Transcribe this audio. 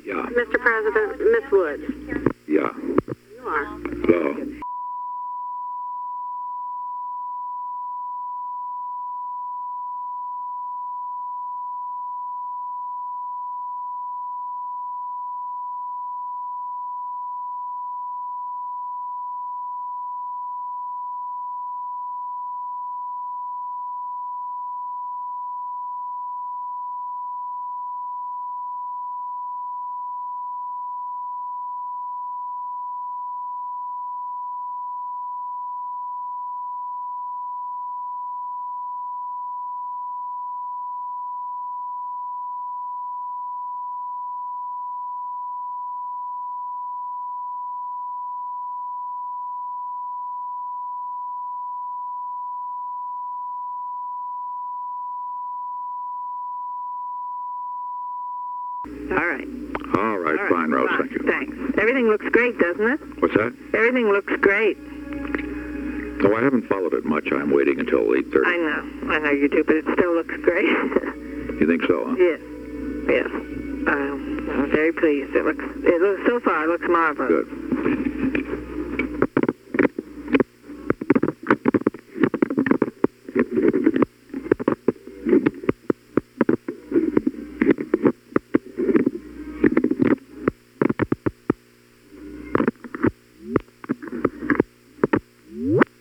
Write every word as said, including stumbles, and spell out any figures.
Yeah. Mister President, Miss Woods. Yeah. You are. Hello. All right. All right, All right. fine, Rose, Fine. thank you. Thanks. Everything looks great, doesn't it? What's that? Everything looks great. Oh, I haven't followed it much. I'm waiting until eight thirty. I know. I know you do, but it still looks great. You think so, huh? Yes. Yes. Um, I'm very pleased. It looks, it looks, so far, it looks marvelous. Good.